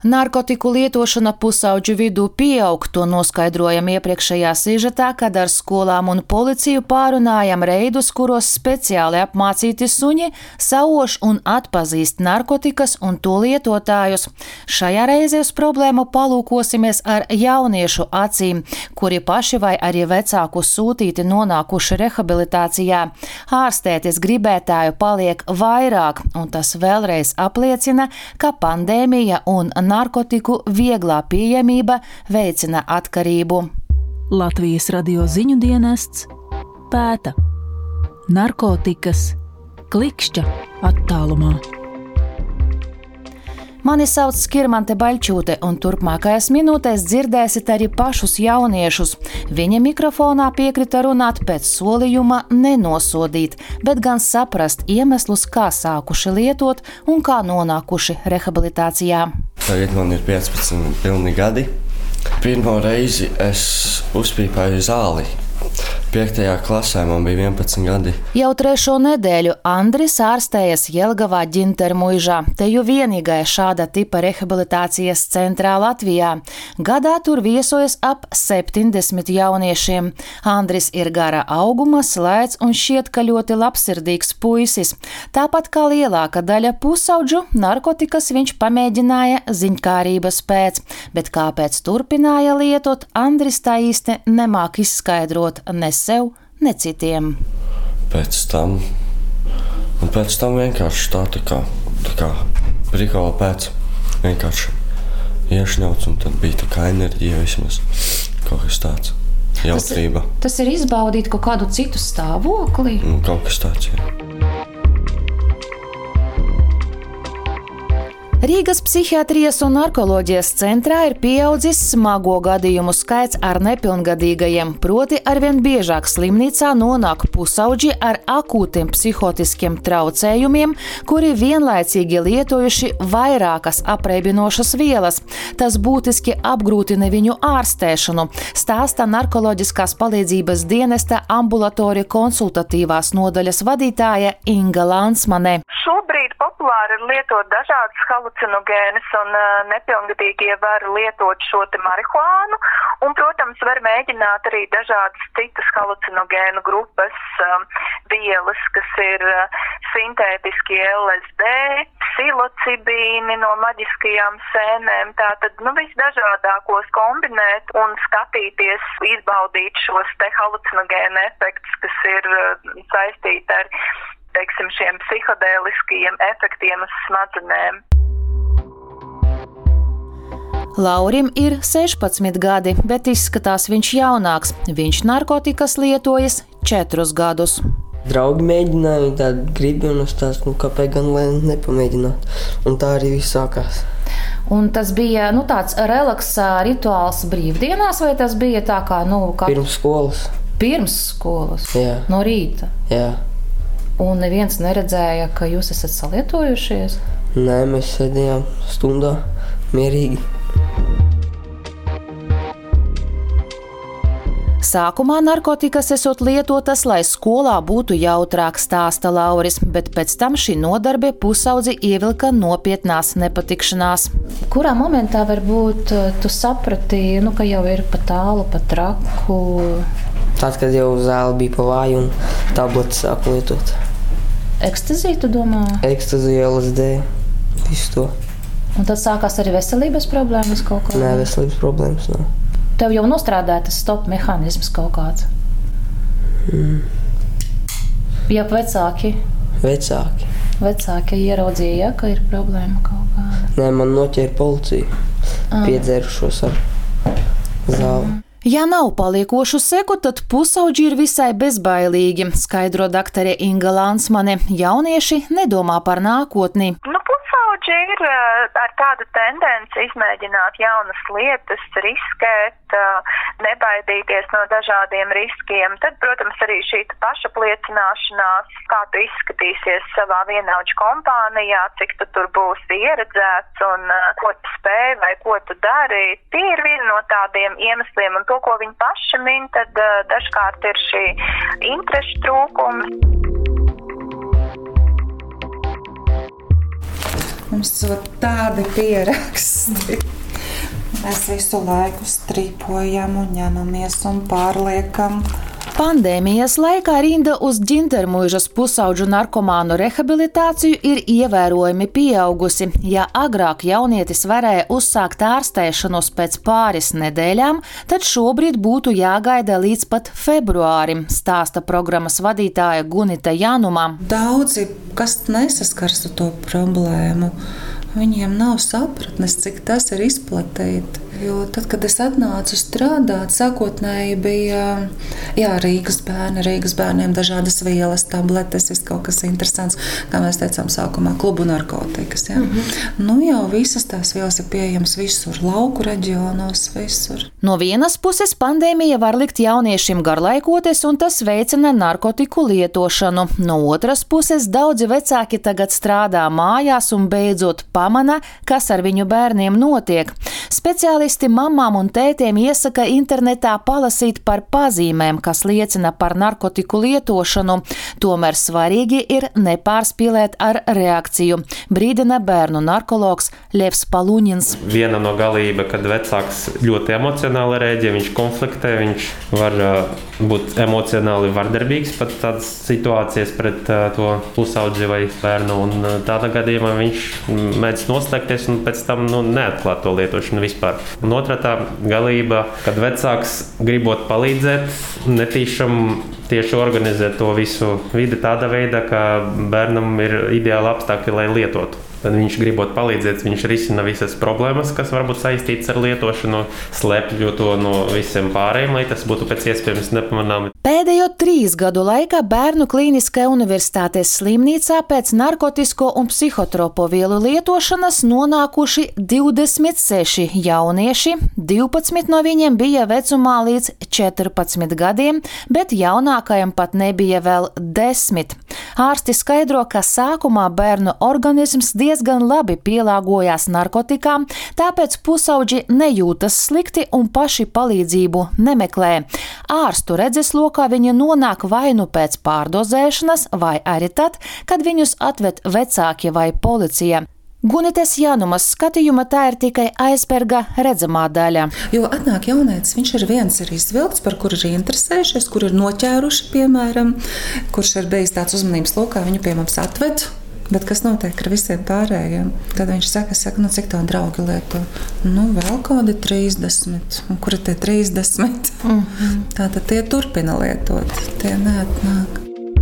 Narkotiku lietošana pusaudžu vidū pieaug, to noskaidrojam iepriekšējā sižetā, kad ar skolām un policiju pārunājam reidus, kuros speciāli apmācīti suņi sauoš un atpazīst narkotikas un to lietotājus. Šajā reizē uz problēmu palūkosimies ar jauniešu acīm, kuri paši vai arī vecāku sūtīti nonākuši rehabilitācijā. Ārstēties gribētāju paliek vairāk, un tas vēlreiz apliecina, ka pandēmija un narkotiku vieglā pieejamība veicina atkarību. Latvijas radio ziņu dienests pēta. Narkotikas klikšķa attālumā. Mani sauc Skirmante Baļķūte, un turpmākajās minūtēs dzirdēsit arī pašus jauniešus. Viņa mikrofonā piekrita runāt pēc solījuma nenosodīt, bet gan saprast iemeslus, kā sākuši lietot un kā nonākuši rehabilitācijā. Tagad man ir 15 pilni gadi. Pirmo reizi es uzpīpēju zāli. 5. klasē man bija 11 gadi. Jau 3. nedēļu Andris ārstējas Jelgavā Ģintermuižā, te jau vienīgajā šāda tipa rehabilitācijas centrā Latvijā. Gadā tur viesojas ap 70 jauniešiem. Andris ir gara auguma, slēdz un šķiet, ka ļoti labsirdīgs puisis. Tāpat kā lielāka daļa pusaudžu, narkotikas viņš pamēģināja ziņkārības pēc, bet kāpēc turpināja lietot, Andris tā īsti nemāk izskaidrot ne sev, ne citiem. Pēc tam vienkārši tā kā prikola pēc vienkārši iešņauts, un tad bija tā kā enerģija vismaz, kaut kas tāds, jautrība. Tas ir izbaudīt kaut kādu citu stāvokli? Kaut kas tāds, jā. Rīgas psihiatrijas un narkoloģijas centrā ir pieaudzis smago gadījumu skaits ar nepilngadīgajiem, proti arvien biežāk slimnīcā nonāk pusauģi ar akūtiem psihotiskiem traucējumiem, kuri vienlaicīgi lietojuši vairākas apreibinošas vielas. Tas būtiski apgrūtina viņu ārstēšanu, stāsta narkoloģiskās palīdzības dienesta ambulatorija konsultatīvās nodaļas vadītāja Inga Lansmane. Šobrīd populāri ir lietot dažādas halucinogēnas, un nepilngadīgie var lietot šo te marihuānu, un, protams, var mēģināt arī dažādas citas halucinogēnu grupas vielas, kas ir sintētiski LSD, psilocibīni no maģiskajām sēnēm, tātad, visdažādākos kombinēt un skatīties, izbaudīt šos te halucinogēnu efektus, kas ir saistīti ar šiem psihodēliskajiem efektiem uz smadzenēm. Laurim ir 16 gadi, bet izskatās viņš jaunāks. Viņš narkotikas lietojas 4 gadus. Draugi mēģināja, tādi gribi, un es tāds, kāpēc gan lai nepamēģināt. Un tā arī viss sākās. Un tas bija, tāds relaksā rituāls brīvdienās, vai tas bija tā kā, Pirms skolas. Pirms skolas? Jā. No rīta? Jā. Un neviens neredzēja, ka jūs esat salietojušies? Nē, mēs sēdējām stundā mierīgi. Sākumā narkotikas esot lietotas, lai skolā būtu jautrāk, stāsta Lauris, bet pēc tam šī nodarbe pusaudzi ievilka nopietnās nepatikšanās. Kurā momentā varbūt tu saprati, ka jau ir pa tālu, pa traku? Tad, kad jau zāle bija pa vāju un tabletes sāku lietot. Ekstazija, tu domā? Ekstazija, LSD, visu to. Un tad sākās arī veselības problēmas kaut kā? Nē, veselības problēmas nav. Tev jau nostrādāja tas stop mehānisms kaut kāds? Jā, vecāki? Vecāki ieraudzīja, ka ir problēma kaut kāda? Nē, man noķēra policija, piedzērušos ar zāli. Ja nav paliekošu seku, tad pusauģi ir visai bezbailīgi, skaidro daktare Inga Lansmane. Jaunieši nedomā par nākotni. Pusauģi ir ar tādu tendenci izmēģināt jaunas lietas, riskēt, nebaidīties no dažādiem riskiem. Tad, protams, arī šī pašapliecināšanās, kā tu izskatīsies savā vienaudžu kompānijā, cik tu tur būsi ieredzēts un ko tu spēj vai ko tu dari. Tie ir viena no tādiem iemesliem, un to, ko viņi paši min, tad dažkārt ir šī interešu trūkums. Mums tādi pieraksti. Mēs visu laiku stripojam un ņemamies un pārliekam. Pandēmijas laikā rinda uz Ģintermuižas pusaudžu narkomānu rehabilitāciju ir ievērojami pieaugusi. Ja agrāk jaunietis varēja uzsākt ārstēšanos pēc pāris nedēļām, tad šobrīd būtu jāgaida līdz pat februārim, stāsta programmas vadītāja Gunita Januma. Daudzi, kas nesaskars ar to problēmu, viņiem nav sapratnes, cik tas ir izplatīti. Jo tad, kad es atnācu strādāt, sākotnēji bija Rīgas bērniem dažādas vielas, tabletes, kaut kas interesants, kā mēs teicām sākumā, klubu narkotikas. Ja? Nu jau visas tās vielas ir pieejamas visur, lauku reģionos, visur. No vienas puses pandēmija var likt jauniešiem garlaikoties, un tas veicina narkotiku lietošanu. No otras puses daudzi vecāki tagad strādā mājās un beidzot pamana, kas ar viņu bērniem notiek. Speciālisti mamām un tētiem iesaka internetā palasīt par pazīmēm, kas liecina par narkotiku lietošanu. Tomēr svarīgi ir nepārspīlēt ar reakciju, brīdina bērnu narkologs Ļevs Paluņins. Viena no galība, kad vecāks ļoti emocionāli rēģē, viņš konfliktē, viņš var būt emocionāli vardarbīgs pat tādas situācijas pret to pusaudži vai bērnu. Un tādā gadījumā viņš mēdz noslēgties un pēc tam neatklāt to lietošanu vispār. Un otrā tā galība, kad vecāks gribot palīdzēt, netīšām tieši organizēt to visu vidi tādā veidā, ka bērnam ir ideāli apstākļi, lai lietotu. Tad viņš gribot palīdzēt, viņš risina visas problēmas, kas varbūt saistītas ar lietošanu, slēpj to no visiem pārējiem, lai tas būtu pēc iespējams nepamanāmi. Pēdējo 3 gadu laikā Bērnu Klīniskajā universitātes slimnīcā pēc narkotisko un psihotropo vielu lietošanas nonākuši 26 jaunieši, 12 no viņiem bija vecumā līdz 14 gadiem, bet jaunākajam pat nebija vēl 10. Ārsti skaidro, ka sākumā bērnu organisms diezgan labi pielāgojās narkotikām, tāpēc pusauģi nejūtas slikti un paši palīdzību nemeklē. Ārstu redzeslokā viņi nonāk vai nu pēc pārdozēšanas, vai arī tad, kad viņus atved vecāki vai policija. Gunites Janumas skatījuma tā ir tikai aizberga redzamā daļa. Jo atnāk jaunietis, viņš ir viens ir izvilkts, par kuru ir interesējušies, kur ir noķēruši, piemēram, kurš ir bijis tāds uzmanības lokā, viņu pie mums atved. Bet kas notiek ar visiem pārējiem? Tad viņš saka, cik tā draugi lieto? Vēl kādi 30. Un kur ir tie 30? Tātad tie turpina lietot, tie neatnāk.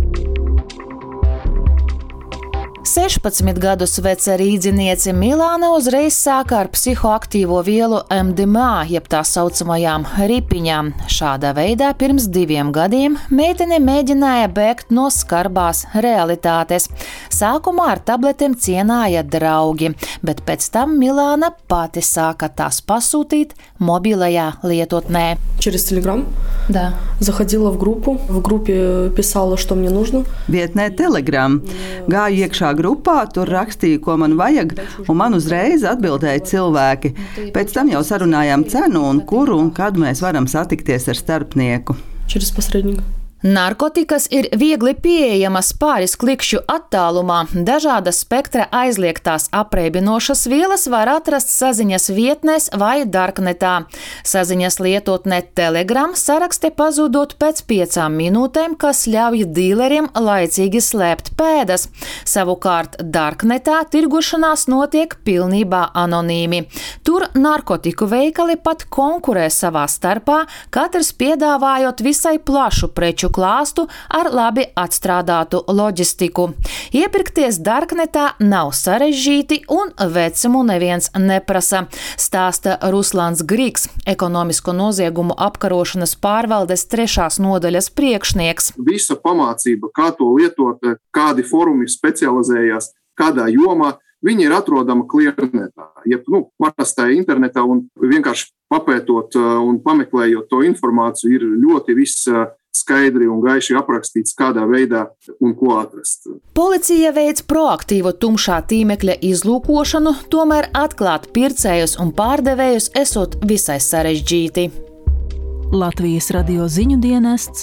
16 gadus veca rīdziniece Milāna uzreiz sāka ar psihoaktīvo vielu MDMA, jeb tā saucamajām ripiņām. Šādā veidā pirms 2 gadiem meitene mēģināja bēgt no skarbās realitātes. Sākumā ar tabletēm cienāja draugi, bet pēc tam Milāna pati sāka tās pasūtīt mobilajā lietotnē. Через Telegram? Да. Заходила в группу. В группе писала, что мне нужно. Vietnē Telegram. Gāju iekšā grupā, tur rakstīju, ko man vajag, un man uzreiz atbildēja cilvēki. Pēc tam jau sarunājām cenu un kuru un kad mēs varam satikties ar starpnieku. Через посредника. Narkotikas ir viegli pieejamas pāris klikšķu attālumā. Dažādas spektra aizliegtās apreibinošas vielas var atrast saziņas vietnēs vai darknetā. Saziņas lietotnē Telegram sarakste pazudot pēc 5 minūtēm, kas ļauj dīleriem laicīgi slēpt pēdas. Savukārt darknetā tirgošanās notiek pilnībā anonīmi. Tur narkotiku veikali pat konkurē savā starpā, katrs piedāvājot visai plašu preču klāstu ar labi atstrādātu loģistiku. Iepirkties darknetā nav sarežģīti un vecumu neviens neprasa, stāsta Ruslans Grigs, ekonomisko noziegumu apkarošanas pārvaldes 3. nodaļas priekšnieks. Visa pamācība, kā to lietot, kādi forumi specializējās, kādā jomā, viņi ir atrodama kliernetā, parastā internetā, un vienkārši papētot un pameklējot to informāciju, ir ļoti viss skaidri un gaiši aprakstīts, kādā veidā un ko atrast. Policija veic proaktīvu tumšā tīmekļa izlūkošanu, tomēr atklāt pircējus un pārdevējus esot visai sarežģīti. Latvijas radio ziņu dienests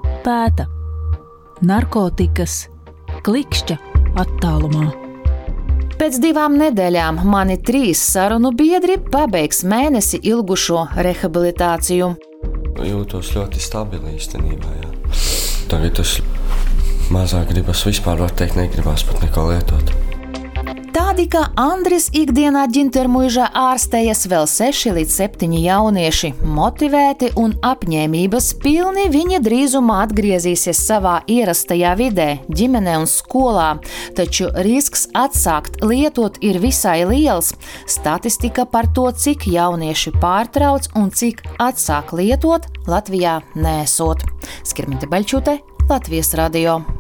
pēta narkotikas klikšķa attālumā. Pēc 2 nedēļām mani 3 sarunu biedri pabeigs mēnesi ilgušo rehabilitāciju. Jūtos ļoti stabili īstenībā, jā. Tagad es mazāk gribas vispār, var teikt, negribas pat neko lietot. Tādi kā Andris ikdienā ģintermuižā ārstējas vēl 6 līdz 7 jaunieši. Motivēti un apņēmības pilni viņi drīzumā atgriezīsies savā ierastajā vidē, ģimenē un skolā. Taču risks atsākt lietot ir visai liels. Statistika par to, cik jaunieši pārtrauc un cik atsāk lietot, Latvijā neesot. Skirminte Baļķute, Latvijas radio.